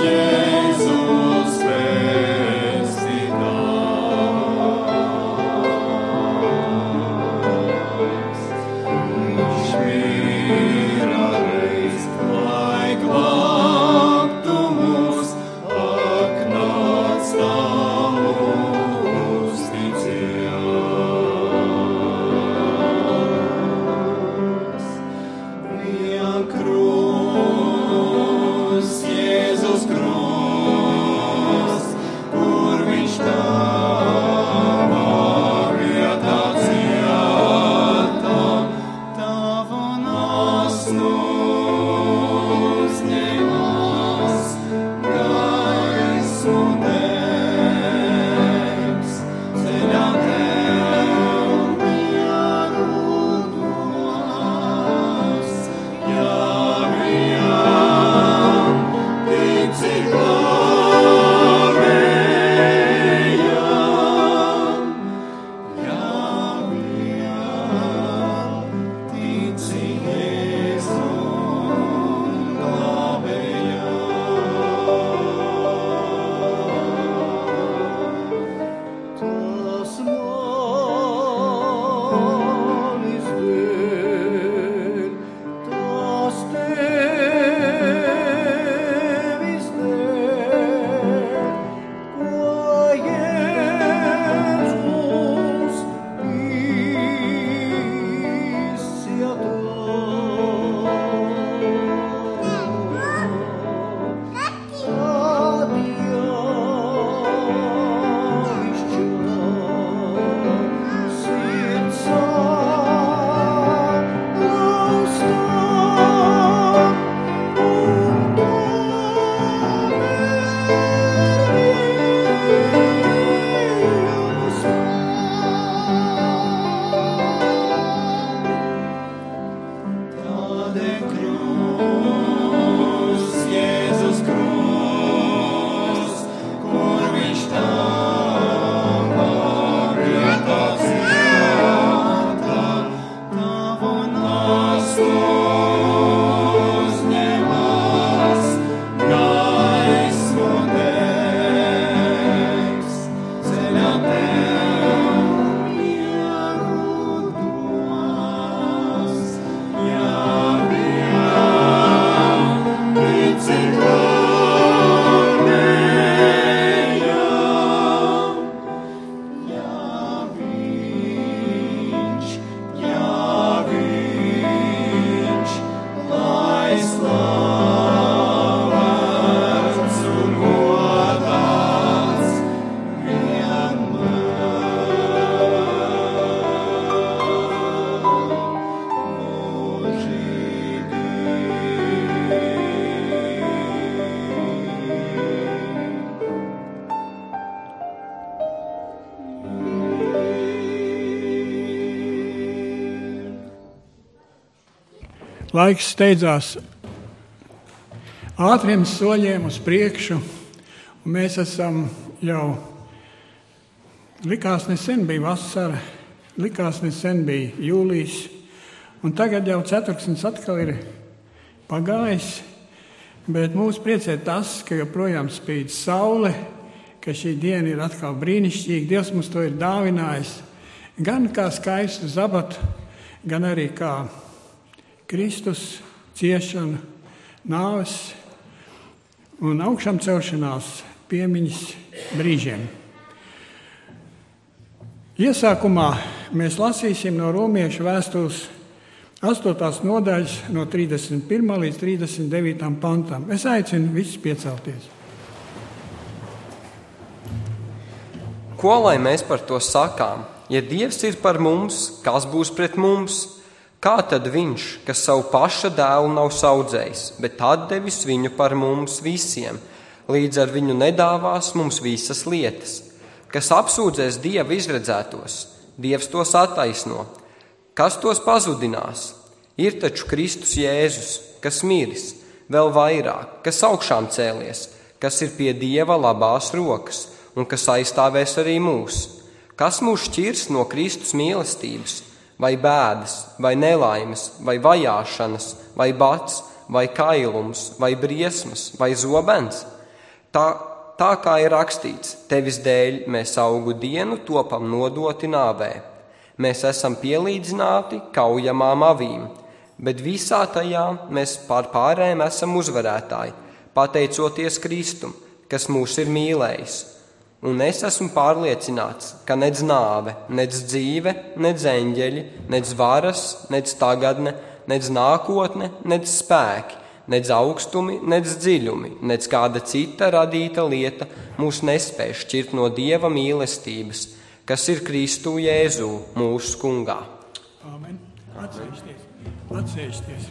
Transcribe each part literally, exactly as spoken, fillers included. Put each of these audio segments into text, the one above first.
Laiks steidzās ātriem soļiem uz priekšu, un mēs esam jau, likās nesen bija vasara, likās nesen bija jūlijs, un tagad jau ceturksnis atkal ir pagājis, bet mūs priecē tas, ka joprojām spīd saule, ka šī diena ir atkal brīnišķīga. Dievs mums to ir dāvinājis, gan kā skaistu zabatu, gan arī kā Kristus ciešanu, nāves un augšām celšanās piemiņas brīžiem. Iesākumā mēs lasīsim no Romiešu vēstules astotās nodaļas no trīsdesmit pirmā līdz trīsdesmit devītajam pantam. Es aicinu visus piecelties. Ko lai mēs par to sakām? Ja Dievs ir par mums, kas būs pret mums? Kā tad viņš, kas savu paša dēlu nav saudzējis, bet atdevis viņu par mums visiem, līdz ar viņu nedāvās mums visas lietas? Kas apsūdzēs Dieva izredzētos, Dievs tos attaisno. Kas tos pazudinās? Ir taču Kristus Jēzus, kas miris, vēl vairāk, kas augšām cēlies, kas ir pie Dieva labās rokas un kas aizstāvēs arī mūs. Kas mūs šķirs no Kristus mīlestības? Vai bēdas, vai nelaimes, vai vajāšanas, vai bats, vai kailums, vai briesmas, vai zobens? Tā, tā kā ir rakstīts, tevis dēļ mēs augu dienu topam nodoti nāvē. Mēs esam pielīdzināti kaujamām avīm, bet visā tajā mēs pār pārējiem esam uzvarētāji, pateicoties Kristum, kas mūs ir mīlējis. Un es esmu pārliecināts, ka nec nāve, nec dzīve, nec eņģeļi, nec varas, nec tagadne, nec nākotne, nec spēki, nec augstumi, nec dziļumi, nec kāda cita radīta lieta mūs nespēj šķirt no Dieva mīlestības, kas ir Kristu Jēzū mūsu kungā. Āmen. Atsēsties. Atsēsties.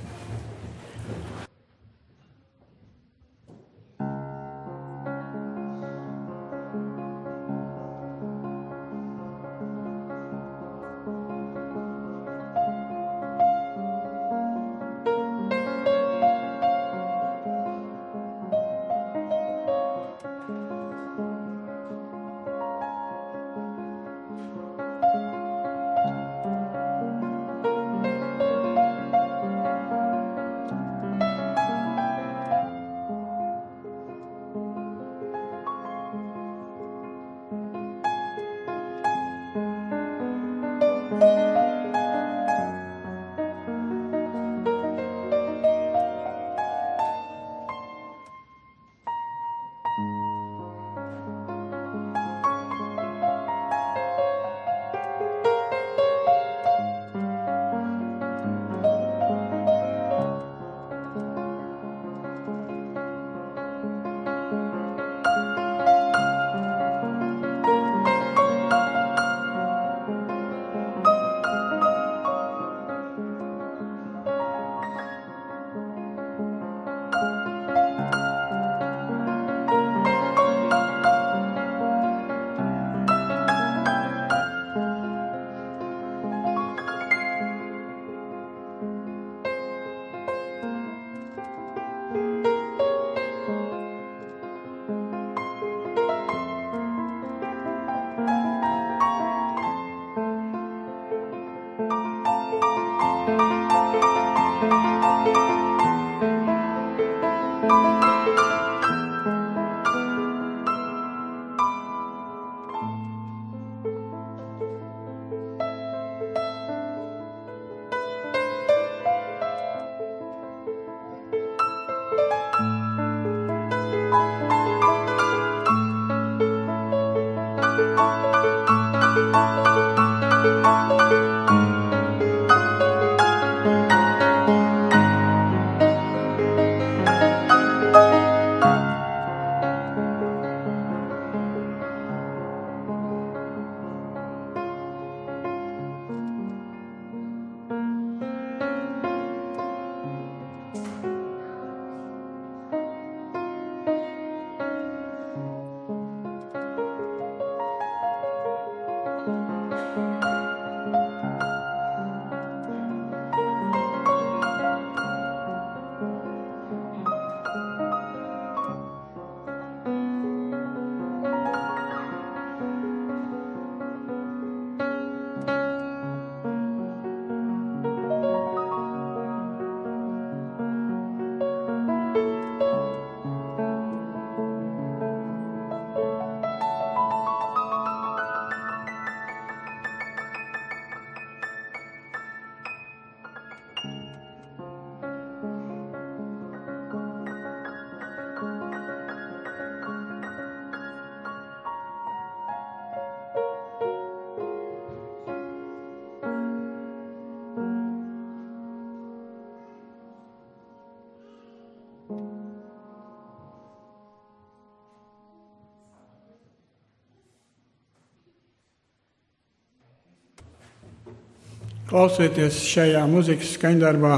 Klausieties šajā mūzikas skaņdarbā,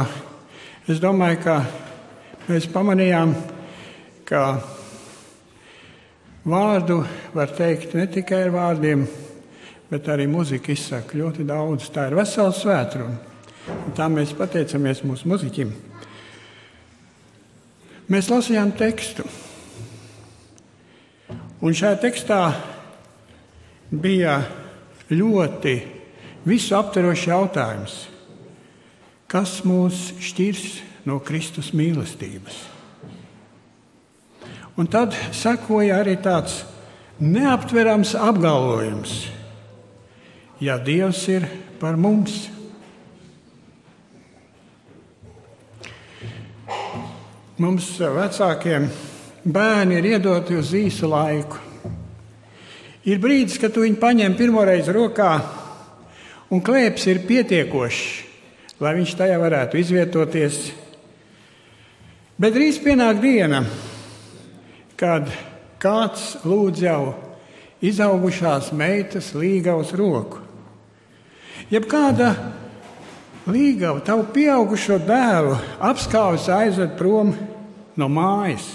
es domāju, ka mēs pamanījām, ka vārdu var teikt ne tikai ar vārdiem, bet arī mūzika izsaka ļoti daudz. Tā ir vesela svētruna. Un tā mēs pateicamies mūsu muziķim. Mēs lasījām tekstu. Un šajā tekstā bija ļoti visu aptverošs jautājums. Kas mūs šķirs no Kristus mīlestības? Un tad sekoja arī tāds neaptverams apgalvojums: ja Dievs ir par mums. Mums vecākiem bērni ir iedoti uz īsu laiku. Ir brīdis, kad tu viņu paņem pirmoreiz rokā, un klēps ir pietiekošs, lai viņš tajā varētu izvietoties. Bet drīz pienāk diena, kad kāds lūdz jau izaugušās meitas līgavas roku. Jeb kāda līgava tavu pieaugušo dēlu apskaujas aizved prom no mājas.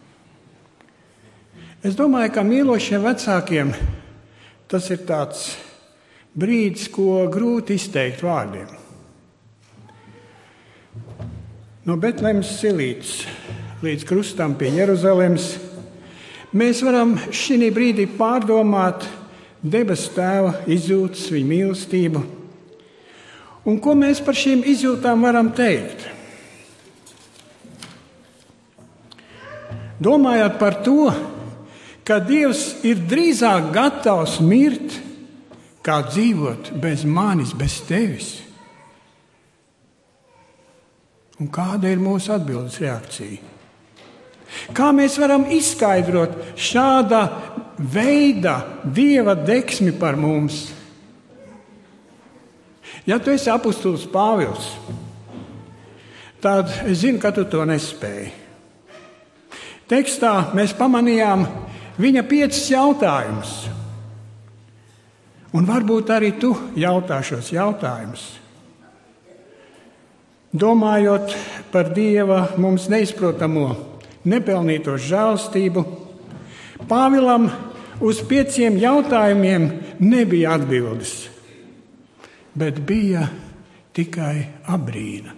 Es domāju, ka mīlošiem vecākiem tas ir tāds brīdis, ko grūti izteikt vārdiem. No Betlehemes silītes līdz krustam pie Jeruzalemes mēs varam šī brīdī pārdomāt debesu Tēva izjūtas, viņa mīlestību. Un ko mēs par šīm izjūtām varam teikt? Domājot par to, ka Dievs ir drīzāk gatavs mirt, kā dzīvot bez manis, bez tevis. Un kāda ir mūsu atbildes reakcija? Kā mēs varam izskaidrot šāda veida Dieva deksmi par mums? Ja tu esi apustulis Pāvils, tad es zinu, ka tu to nespēji. Tekstā mēs pamanījām viņa piecus jautājumus. Un varbūt arī tu jautā šos jautājumus. Domājot par Dieva mums neizprotamo, nepelnīto žēlstību, Pāvilam uz pieciem jautājumiem nebija atbildes, bet bija tikai apbrīna.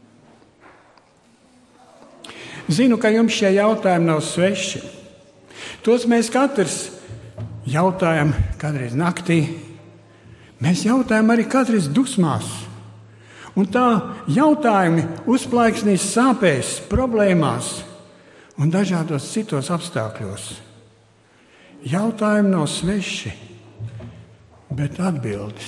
Zinu, ka jums šie jautājumi nav sveši. Tos mēs katrs jautājam kādreiz naktī. Mēs jautājam arī kādreiz dusmās. Un tā jautājumi uzplaiksnīs sāpēs, problēmās un dažādos citos apstākļos. Jautājumi nav sveši, bet atbildes.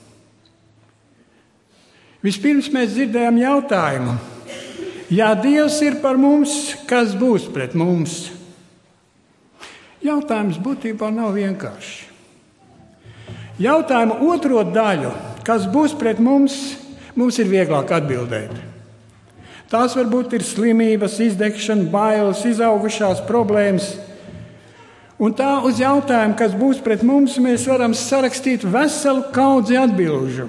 Vispirms mēs dzirdējām jautājumu: ja Dievs ir par mums, kas būs pret mums? Jautājums būtībā nav vienkāršs. Jautājumu otro daļu, kas būs pret mums, mums ir vieglāk atbildēt. Tās varbūt ir slimības, izdegšana, bailes, izaugušās problēmas. Un tā uz jautājumu, kas būs pret mums, mēs varam sarakstīt veselu kaudzi atbilžu.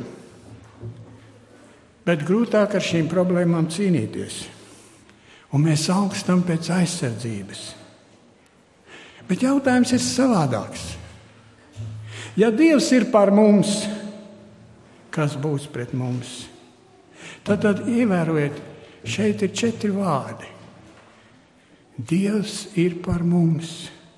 Bet grūtāk ar šīm problēmām cīnīties. Un mēs augstam pēc aizsardzības. Bet jautājums ir savādāks. Ja Dievs ir par mums, kas būs pret mums? Tad, tad ievērojiet, šeit ir četri vārdi. Dievs ir par mums.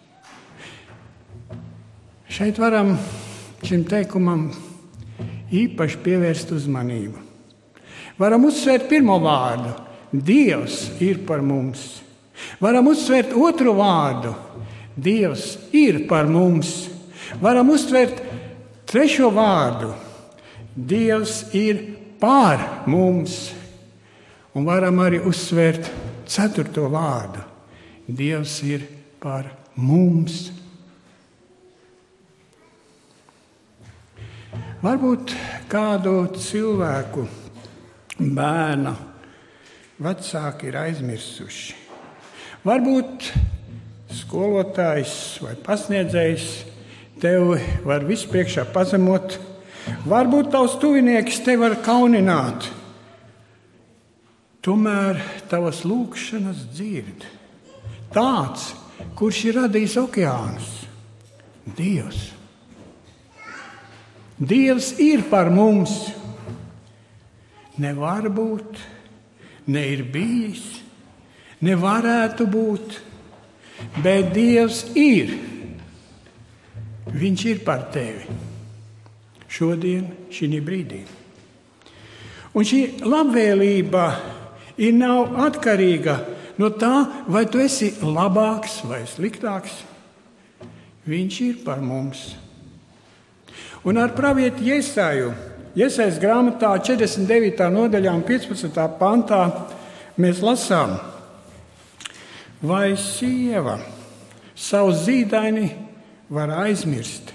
Šeit varam šim teikumam īpaši pievērst uzmanību. Varam uzsvērt pirmo vārdu. Dievs ir par mums. Varam uzsvērt otru vārdu. Dievs ir par mums. Varam uzsvērt trešo vārdu. Dievs ir pār mums. Un varam arī uzsvērt ceturto vārdu. Dievs ir par mums. Varbūt kādu cilvēku, bērna vecāki ir aizmirsuši. Varbūt skolotājs vai pasniedzējs tevi var vispriekšā pazemot. Varbūt tavs tuvinieks tevi var kaunināt. Tomēr tavas lūgšanas dzird tāds, kurš ir radījis okeānus. Dievs. Dievs ir par mums. Nevar būt, ne ir bijis, nevarētu būt, bet Dievs ir. Viņš ir par tevi. Šodien, šī brīdī. Un šī labvēlība ir nav atkarīga no tā, vai tu esi labāks vai sliktāks. Viņš ir par mums. Un ar pravieti Jesaju, Jesajas grāmatā četrdesmit devītā nodaļā un piecpadsmitā pantā mēs lasām, vai sieva savu zīdaini var aizmirst,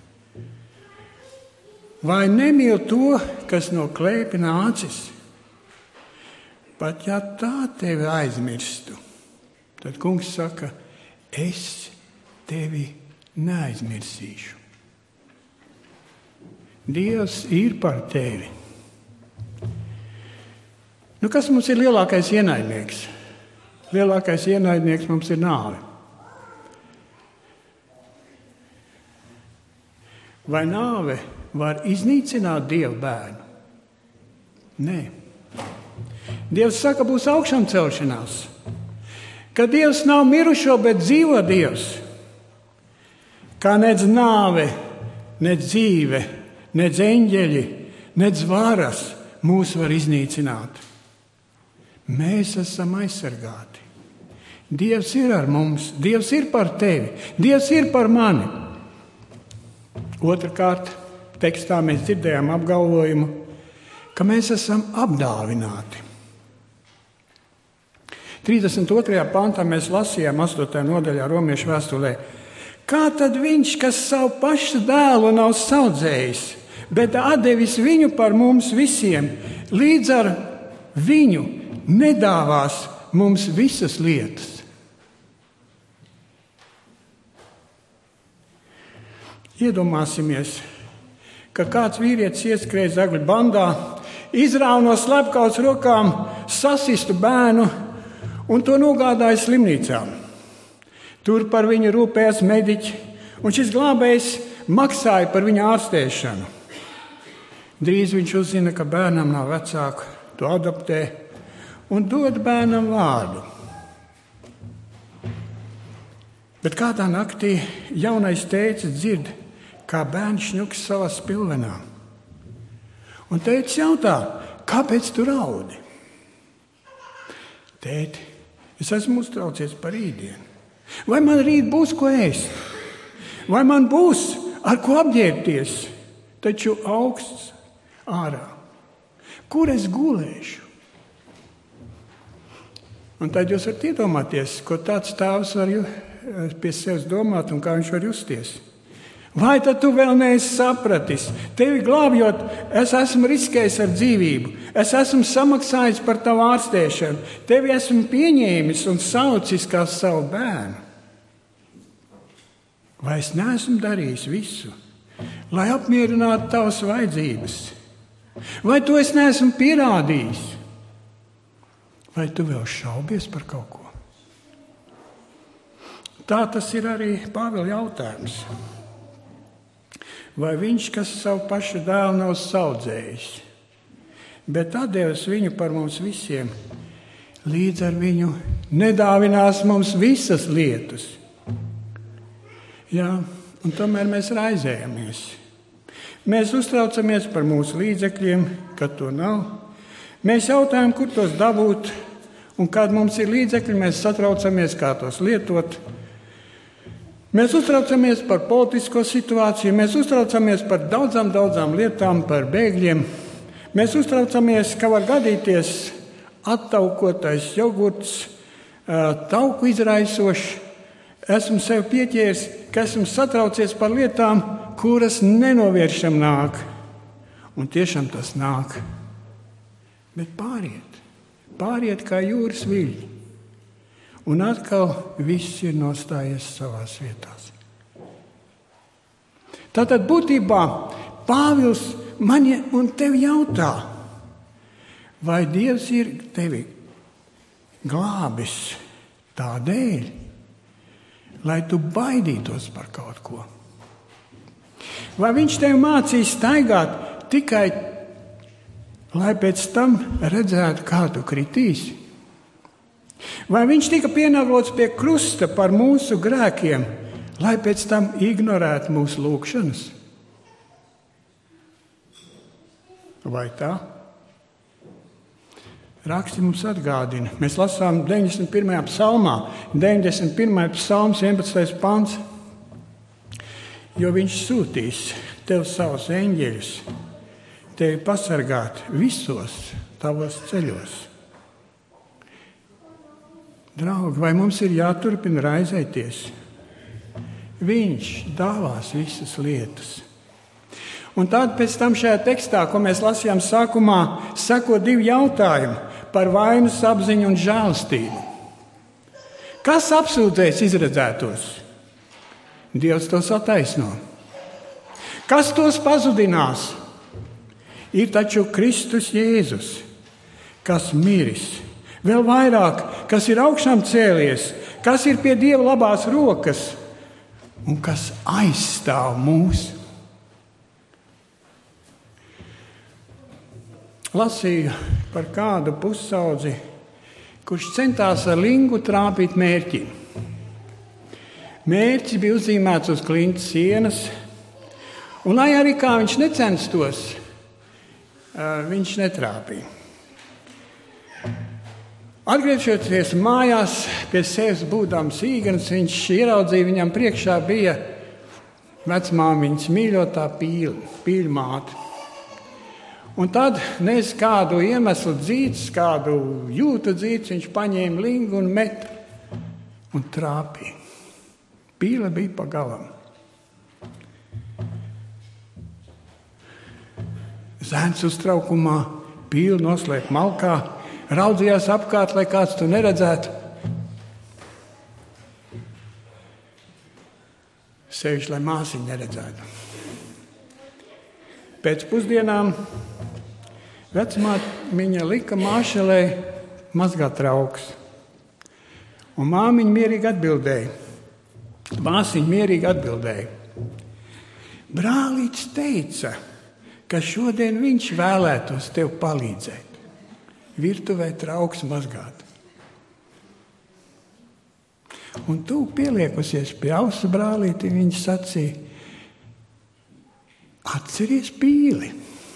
vai nemīl to, kas no klēpja nācis. Pat ja tā tevi aizmirstu, tad kungs saka, es tevi neaizmirsīšu. Dievs ir par tevi. Nu, kas mums ir lielākais ienaidnieks? Lielākais ienaidnieks mums ir nāve. Vai nāve var iznīcināt Dieva bērnu? Nē. Dievs saka, būs augšām celšanās. Ka Dievs nav mirušo, bet dzīvo Dievs. Kā nedz nāve, nedz dzīve, nedz eņģeļi, nedz varas mūs var iznīcināt. Mēs esam aizsargāti. Dievs ir ar mums, Dievs ir par tevi, Dievs ir par mani. Otrakārt, tekstā mēs dzirdējām apgalvojumu, ka mēs esam apdāvināti. trīsdesmit otrajā pantā mēs lasījām astotajā nodaļā Romiešu vēstulē. Kā tad viņš, kas savu pašu dēlu nav saudzējis, bet atdevis viņu par mums visiem, līdz ar viņu nedāvās mums visas lietas? Iedomāsimies, ka kāds vīrietis ieskrēja zagļu bandā, izrāva no slepkavas rokām sasistu bērnu un to nogādāja slimnīcā. Tur par viņu rūpējās mediķi, un šis glābējs maksāja par viņa ārstēšanu. Drīz viņš uzzina, ka bērnam nav vecāku, to adoptē un dod bērnam vārdu. Bet kādā naktī jaunais tēcis dzird, kā bērns šņuks savā spilvenā. Un tētis jautā, kāpēc tu raudi? Tēti, es esmu uztraucies par rītdienu. Vai man rīt būs ko ēst? Vai man būs ar ko apģērbties? Taču augsts ārā. Kur es gulēšu? Un tad jūs varat iedomāties, ko tāds tēvs var pie sevis domāt un kā viņš var justies. Vai tad tu vēl neesi sapratis? Tevi glābjot, es esmu riskējis ar dzīvību. Es esmu samaksājis par tavu ārstēšanu. Tevi esmu pieņēmis un saucis kā savu bērnu. Vai es neesmu darījis visu, lai apmierinātu tavas vajadzības? Vai to es neesmu pierādījis? Vai tu vēl šaubies par kaut ko? Tā tas ir arī Pāvila jautājums. Vai viņš, kas savu pašu dēlu nav saudzējis, bet atdevis viņu par mums visiem, līdz ar viņu nedāvinās mums visas lietas? Jā, un tomēr mēs raizējamies. Mēs uztraucamies par mūsu līdzekļiem, kad to nav. Mēs jautājam, kur tos dabūt, un kad mums ir līdzekļi, mēs satraucamies, kā tos lietot. Mēs uztraucamies par politisko situāciju, mēs uztraucamies par daudzām, daudzām lietām, par bēgļiem. Mēs uztraucamies, ka var gadīties attaukotais jogurts, tauku izraisošs. Esmu sev pieķēris, ka esmu satraucies par lietām, kuras nenovēršam nāk. Un tiešām tas nāk. Bet pāriet, pāriet kā jūras viļņi. Un atkal viss ir nostājies savās vietās. Tātad būtībā Pāvils man un tevi jautā, vai Dievs ir tevi glābis tādēļ, lai tu baidītos par kaut ko? Vai viņš tevi mācīs staigāt tikai, lai pēc tam redzētu, kā tu kritīsi? Vai viņš tika pienaglots pie krusta par mūsu grēkiem, lai pēc tam ignorētu mūsu lūgšanas? Vai tā? Raksti mums atgādina. Mēs lasām deviņdesmit pirmajā psalmā, deviņdesmit pirmais psalms, vienpadsmitais pants. Jo viņš sūtīs tev savus eņģeļus, tevi pasargāt visos tavos ceļos. Draugi, vai mums ir jāturpina raizēties? Viņš dāvās visas lietas. Un tad pēc tam šajā tekstā, ko mēs lasījām sākumā, seko divi jautājumi par vainas apziņu un žēlastību. Kas apsūdzēs izredzētos? Dievs tos attaisno. Kas tos pazudinās? Ir taču Kristus Jēzus, kas miris. Vēl vairāk, kas ir augšām cēlies, kas ir pie Dieva labās rokas un kas aizstāv mūs. Lasīju par kādu pusaudzi, kurš centās ar lingu trāpīt mērķi. Mērķis bija uzzīmēts uz klints sienas, un lai arī kā viņš necenstos, viņš netrāpīja. Atgriežoties mājās, pie sevis būdams īgans, viņš ieraudzīja, viņam priekšā bija vecmāmiņas mīļotā pīļa, pīļmāte. Un tad, nezinu kādu iemeslu dzīts, kādu jūtu dzīts, viņš paņēma lingu un meta un trāpīja. Pīle bija pa galam. Zēns uztraukumā pīli noslēp malkā, raudzījās apkārt, lai kāds to neredzētu. Sevišķi, lai māsiņa neredzētu. Pēc pusdienām vecmāmiņa lika māšelē mazgāt traukus. Un māmiņa mierīgi atbildēja. Māsiņa mierīgi atbildēja. Brālītis teica, ka šodien viņš vēlētos tev palīdzēt. Virtuvē trauks mazgāt. Un tu pieliekusies pie ausu brālīti, viņš sacīja, atceries pīli.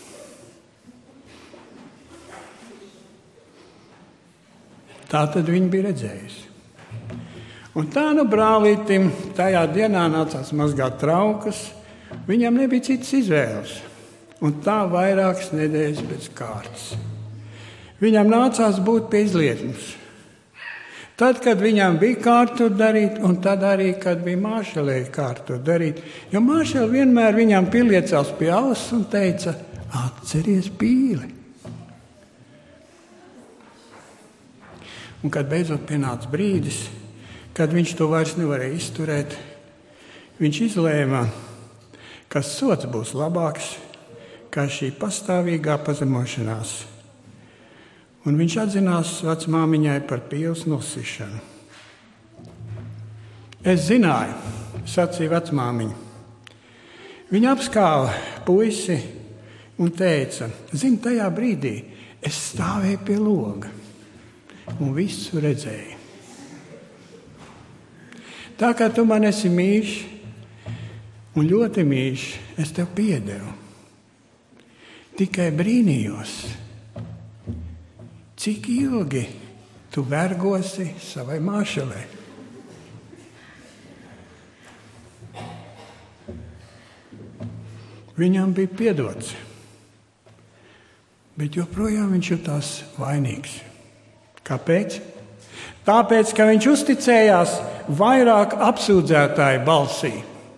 Tā tad viņa bija redzējusi. Un tā nu brālītim tajā dienā nācās mazgāt traukas, viņam nebija citas izvēles. Un tā vairākas nedēļas pēc kārtas. Viņam nācās būt pie izlietnes. Tad, kad viņam bija kārtu darīt, un tad arī, kad bija māšelē kārtu darīt. Jo māšele vienmēr viņam pieliecās pie auss un teica, atceries pīli. Un kad beidzot pienāca brīdis, kad viņš to vairs nevarēja izturēt, viņš izlēma, ka sots būs labāks, kā šī pastāvīgā pazemošanās. Un viņš atzinās vecmāmiņai par pīles nosišanu. Es zināju, sacīja vecmāmiņa. Viņa apskāva puisi un teica, zini, tajā brīdī es stāvēju pie loga un visu redzēju. Tā kā tu man esi mīļš un ļoti mīļš, es tev piedevu. Tikai brīnījos, cik ilgi tu vergosi savai māšelē. Viņam bija piedots, bet joprojām viņš jutās vainīgs. Kāpēc? Tāpēc, ka viņš uzticējās vairāk apsūdzētāju balsī.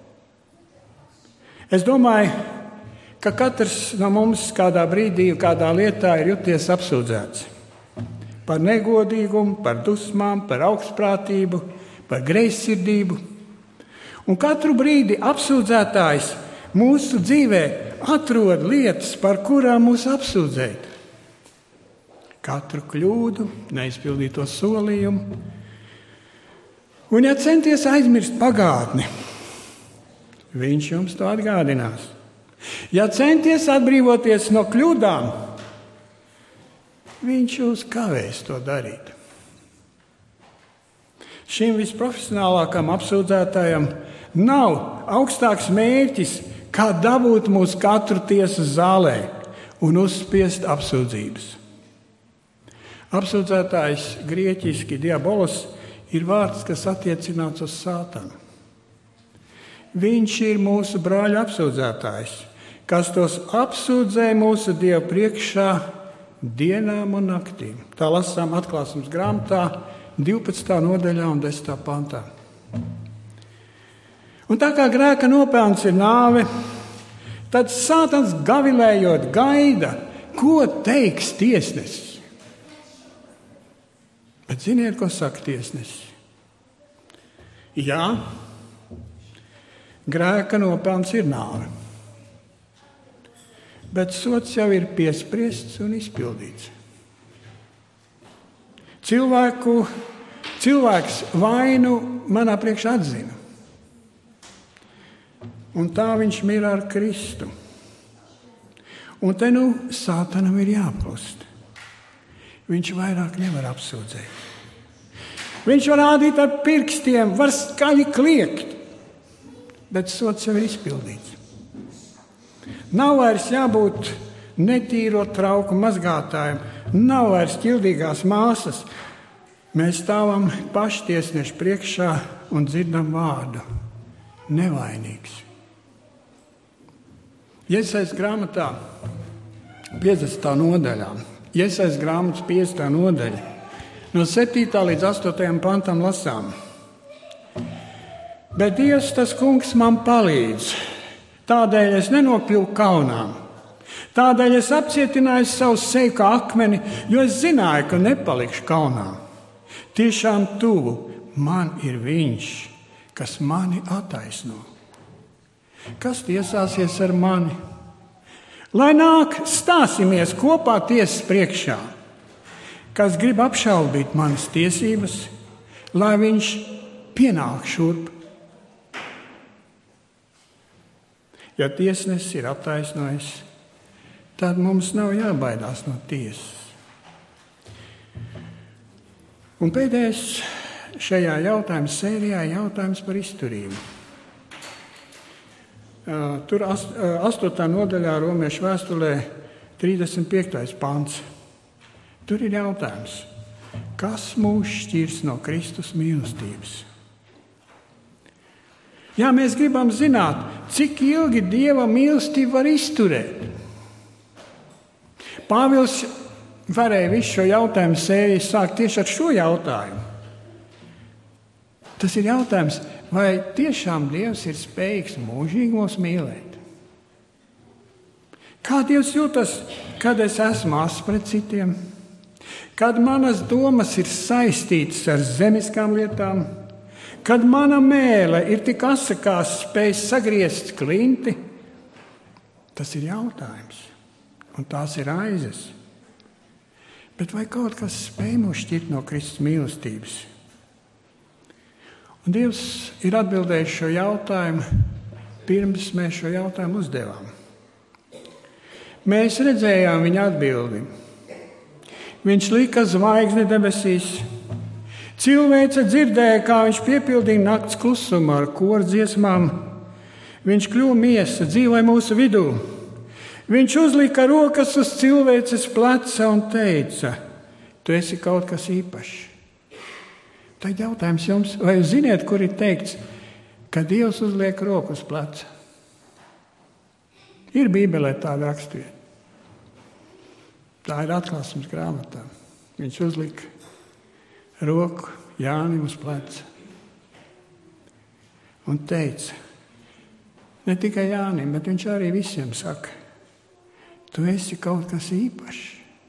Es domāju, ka katrs no mums kādā brīdī, kādā lietā ir juties apsūdzēts. Par negodīgumu, par dusmām, par augstprātību, par greizsirdību. Un katru brīdi apsūdzētājs mūsu dzīvē atrod lietas, par kurām mūs apsūdzēt. Katru kļūdu, neizpildīto solījumu. Un ja centies aizmirst pagātni, viņš jums to atgādinās. Ja centies atbrīvoties no kļūdām, viņš jūs kavēs to darīt. Šim visprofesionālākam apsūdzētājam nav augstāks mērķis, kā dabūt mūs katru tiesas zālē un uzspiest apsūdzības. Apsūdzētājs grieķiski diabolos ir vārds, kas attiecināts uz Sātanu. Viņš ir mūsu brāļa apsūdzētājs, kas tos apsūdzēja mūsu Dievu priekšā dienām un naktīm. Tā lasām Atklāsmes grāmatā divpadsmitā nodaļā un desmitā pantā. Un tā kā grēka nopelns ir nāve, tad Sātans gavilējot gaida, ko teiks tiesnesis. Bet ziniet, ko saka tiesnesis? Jā, grēka nopelns ir nāve, bet sots jau ir piespriests un izpildīts. Cilvēku, cilvēks vainu manā priekšā atzina, un tā viņš mirst ar Kristu. Un te nu Sātanam ir jāplūst. Viņš vairāk nevar apsūdzēt. Viņš var rādīt ar pirkstiem, var skaļi kliegt, bet sots jau ir izpildīts. Nav vairs jābūt netīro trauku mazgātājiem, nav vairs ķildīgās māsas. Mēs stāvam paštiesnešu priekšā un dzirdam vārdu – nevainīgs. Jesajas grāmatā piecdesmitā nodaļā, Jesajas grāmatas piecdesmitā nodaļa, no septītā līdz astotajam pantam lasām. Bet Dievs, tas kungs, man palīdz, tādēļ es nenokļuvu kaunā. Tādēļ es apcietināju savu seju kā akmeni, jo es zināju, ka nepalikšu kaunā. Tiešām tuvu man ir viņš, kas mani attaisno. Kas tiesāsies ar mani? Lai nāk, stāsimies kopā tiesas priekšā. Kas grib apšaubīt manas tiesības, lai viņš pienāk šurp. Ja tiesnesis ir attaisnojis, tad mums nav jābaidās no tiesas. Un pēdējais šajā jautājuma sērijā ir jautājums par izturību. Tur astotā nodaļā Romiešu vēstulē trīsdesmit piektais pants. Tur ir jautājums, kas mūs šķirs no Kristus mīlestības? Jā, mēs gribam zināt, cik ilgi Dieva mīlestība var izturēt. Pāvils varēja visu šo jautājumu sēriju sākt tieši ar šo jautājumu. Tas ir jautājums, vai tiešām Dievs ir spējīgs mūžīgi mūs mīlēt? Kā Dievs jūtas, kad es esmu asms pret citiem? Kad manas domas ir saistītas ar zemiskām lietām? Kad mana mēle ir tik asa, kā spēj sagriezt klinti? Tas ir jautājums, un tās ir aizes. Bet vai kaut kas spēj mūs šķirt no Kristus mīlestības? Un Dievs ir atbildējis šo jautājumu, pirms mēs šo jautājumu uzdevām. Mēs redzējām viņa atbildi. Viņš lika zvaigzni debesīs. Cilvēce dzirdēja, kā viņš piepildīja nakts klusumu ar koru dziesmām. Viņš kļuva miesa, dzīvoja mūsu vidū. Viņš uzlika rokas uz cilvēces pleca un teica, tu esi kaut kas īpašs. Tad jautājums jums, vai jūs ziniet, kur ir teikts, ka Dievs uzliek roku uz pleca? Ir Bībelē tāda raksturvieta. Tā ir Atklāsmes grāmatā. Viņš uzlika roku Jānim uz pleca un teica, ne tikai Jānim, bet viņš arī visiem saka, tu esi kaut kas īpašs.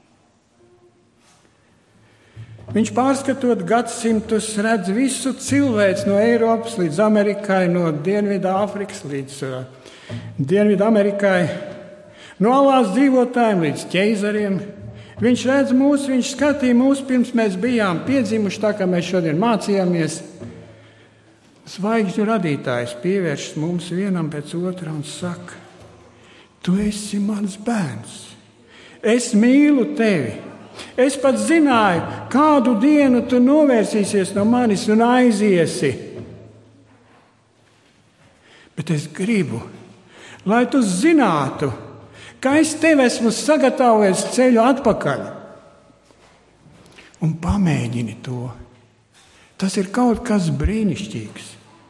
Viņš pārskatot gadsimtus redz visu cilvēci no Eiropas līdz Amerikai, no Dienvidāfrikas līdz uh, Dienvidamerikai, no alās dzīvotājiem līdz ķeizariem. Viņš redz mūs, viņš skatīja mūs, pirms mēs bijām piedzimuši, tā kā mēs šodien mācījāmies. Zvaigžņu radītājs pievēršas mums vienam pēc otra un saka, tu esi mans bērns, es mīlu tevi. Es pat zināju, kādu dienu tu novērsīsies no manis un aiziesi. Bet es gribu, lai tu zinātu, ka es tev esmu sagatavojis ceļu atpakaļ. un pamēģini to. Tas ir kaut kas brīnišķīgs.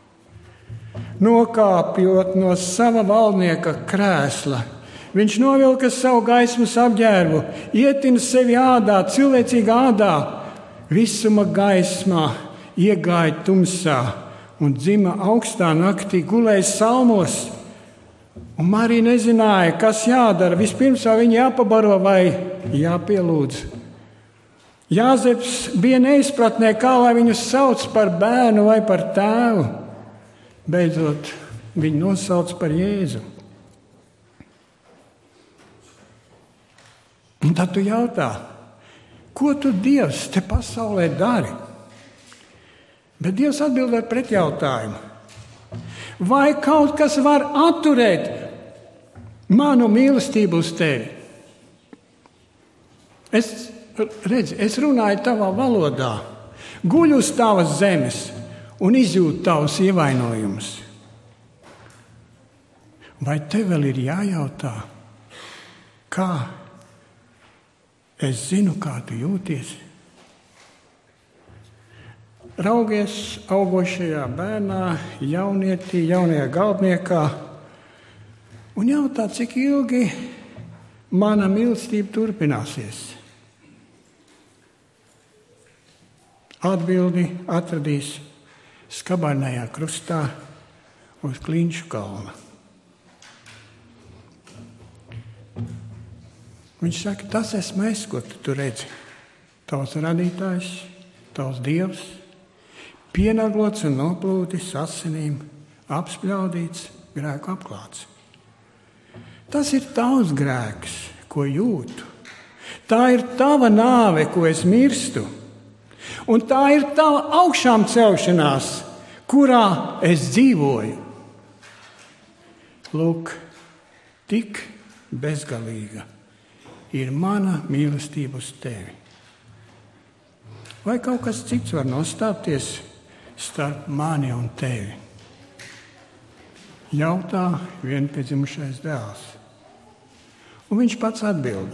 Nokāpjot no sava valdnieka krēsla, viņš novilka savu gaismas apģērbu, ietina sevi ādā, cilvēcīgā ādā, visuma gaismā, iegāja tumsā un dzima augstā naktī, gulēja salmos. Un Marija nezināja, kas jādara. Vispirms vai viņa jāpabaro vai jāpielūdz. Jāzeps bija neizpratnē, kā lai viņu sauc par bērnu vai par tēvu. Beidzot, viņu nosauc par Jēzu. Un tad tu jautā, ko tu, Dievs, te pasaulē dari? Bet Dievs atbild ar pretjautājumu. Vai kaut kas var atturēt manu mīlestību uz tevi? Es, redzi, es runāju tavā valodā, guļu uz tavas zemes un izjūtu tavus ievainojumus. Vai tev vēl ir jājautā, kā es zinu, kā tu jūties? Raugies augošajā bērnā, jaunietī, jaunajā galdniekā un jautā, cik ilgi mana mīlestība turpināsies. Atbildi atradīs skabarnajā krustā uz Klinšu kalna. Viņš saka, tas esmu es, ko tu tur redzi. Tavs radītājs, tavs Dievs, pienaglots un noplūdis asinīm, apspļaudīts, grēku apklāts. Tas ir tavs grēks, ko jūtu. Tā ir tava nāve, ko es mirstu. Un tā ir tava augšām celšanās, kurā es dzīvoju. Lūk, tik bezgalīga ir mana mīlestība uz tevi. Vai kaut kas cits var nostāpties starp mani un tevi? Jautā vienpiedzimušais dēls. Un viņš pats atbild.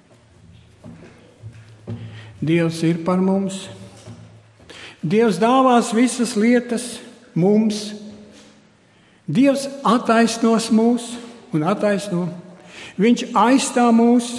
Dievs ir par mums. Dievs dāvās visas lietas mums. Dievs attaisnos mūs un attaisno. Viņš aizstāv mūs.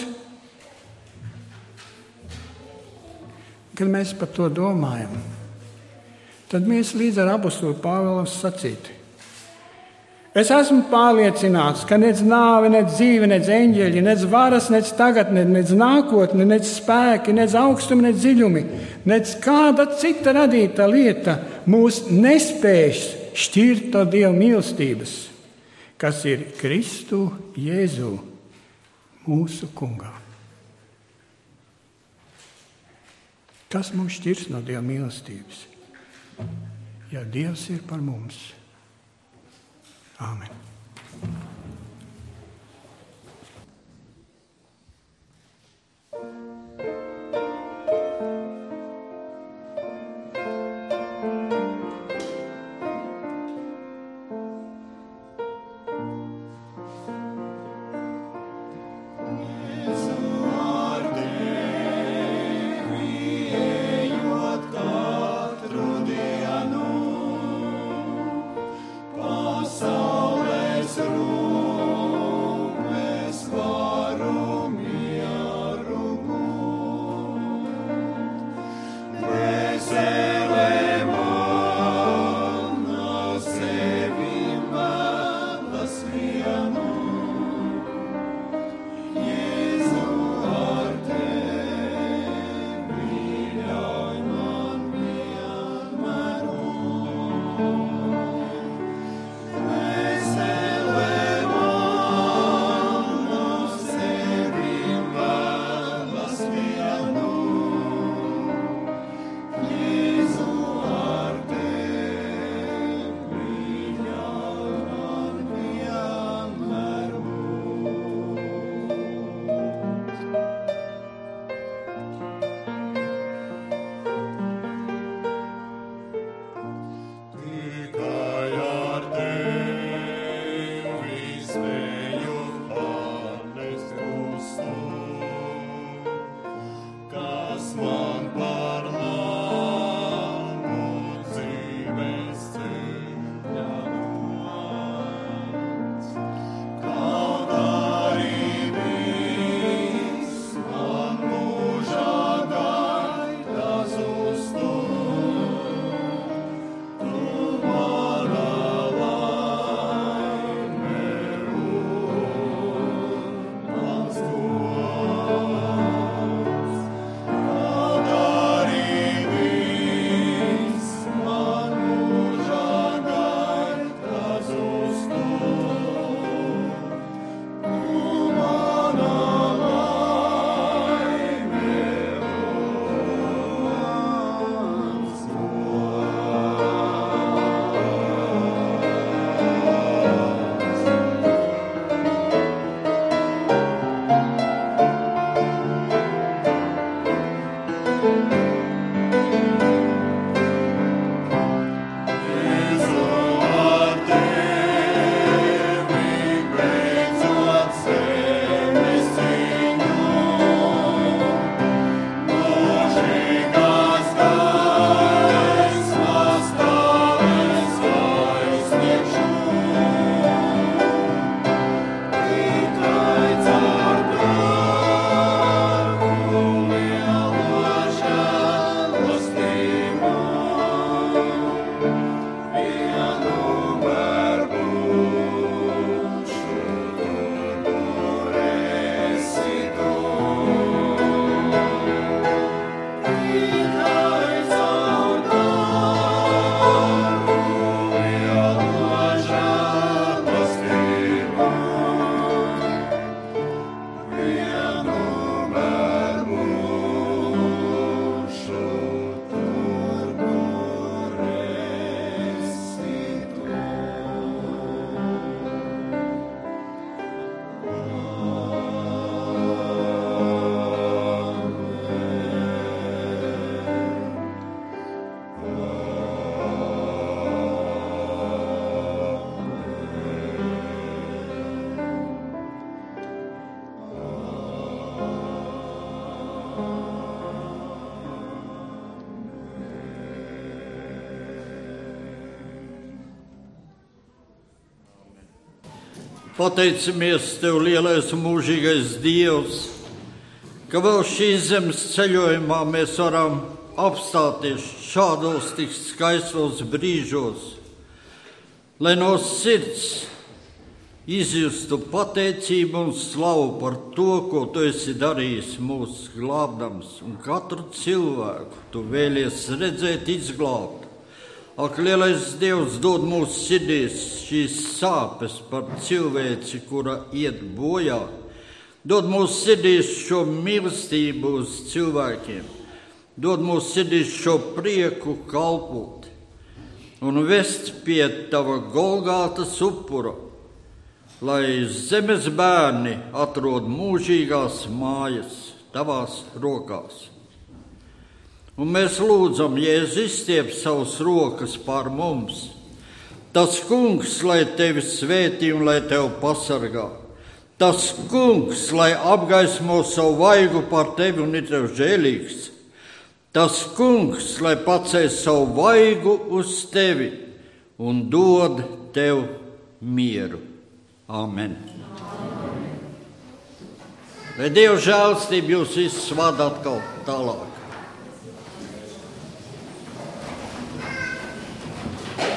Kad mēs par to domājam, tad mēs līdz ar apostulu Pāvilu sacītu. Es esmu pārliecināts, ka nec nāve, nec dzīve, nec eņģeļi, nec varas, nec tagadne, nec nākotne, nec spēki, nec augstumi, nec dziļumi, nec kāda cita radīta lieta mūs nespēj šķirt no Dieva mīlestības, kas ir Kristu Jēzu, mūsu kungā. Kas mums šķirs no Dieva mīlestības? Ja Dievs ir par mums. Āmen. Pasaulē Pateicamies Tev, lielais mūžīgais Dievs, ka vēl šīs zemes ceļojumā mēs varam apstāties šādos tik skaistos brīžos, lai no sirds izjustu pateicību un slavu par to, ko Tu esi darījis mūs glābdams, un katru cilvēku Tu vēlies redzēt izglābt. Ak, lielais Dievs, dod mūsu sirdīs šīs sāpes par cilvēci, kura iet bojā. Dod mūsu sirdīs šo mīlestību uz cilvēkiem. Dod mūsu sirdīs šo prieku kalpot un vest pie Tava Golgātas upura, lai zemes bērni atrod mūžīgās mājas Tavās rokās. Un mēs lūdzam, Jēzu, izstiep savas rokas pār mums. Tas Kungs, lai Tevi svētī un lai Tev pasargā. Tas Kungs, lai apgaismo savu vaigu pār Tevi un ir Tev žēlīgs. Tas Kungs, lai paceļ savu vaigu uz Tevi un dod Tev mieru. Amen. Lai Dieva žēlstība jūs visus vada atkal tālāk.